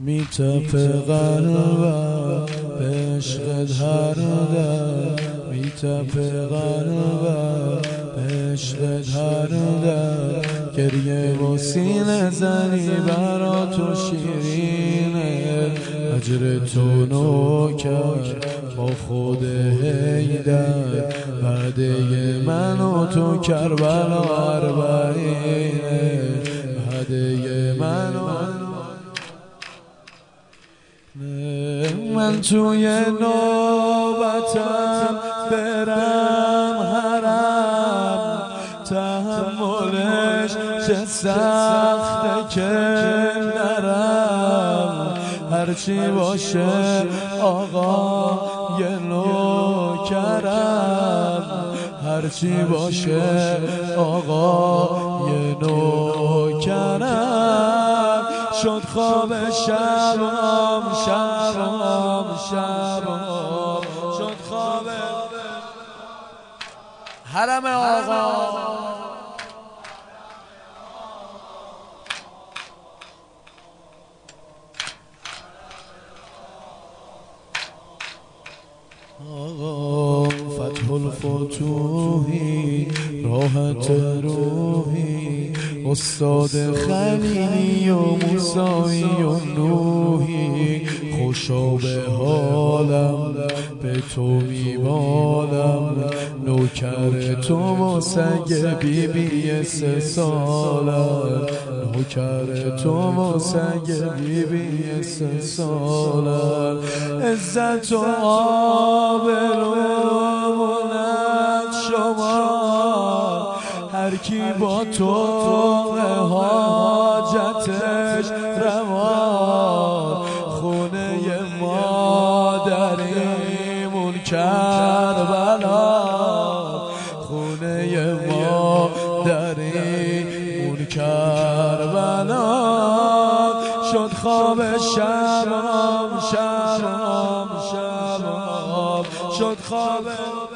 میتپه قلبم به عشقت هر دم، میتپه قلبم به عشقت هر دم. گریه و سینه زنی برا تو شیرینه، اجر تو نوکر با خود حیدر. وعده من و تو کربلا اربعینه، وعده من و من توی نوبتم برم حرم، تحملش چه سخته که نرم. هرچی باشه آقا یه نوکرم، هرچی باشه آقا یه نوکرم. شد خواب شبم شبم شبم، شد خواب حرم آقا. آقا فتح الفتوحی راحت روحی، استاد خلیلی و موسایی و نوحی. خوشا به حالم به تو میمالم، نوکر تو و سگ بی بی 3 سالم، نوکر تو و سگ بی بی 3 سالم. عزت و آبرومونت شما، هر کی با تو حاجتش روا. خونه مادریمون کربلا، خونه مادریمون کربلا. شد خواب شبم شبم شبم، شد خواب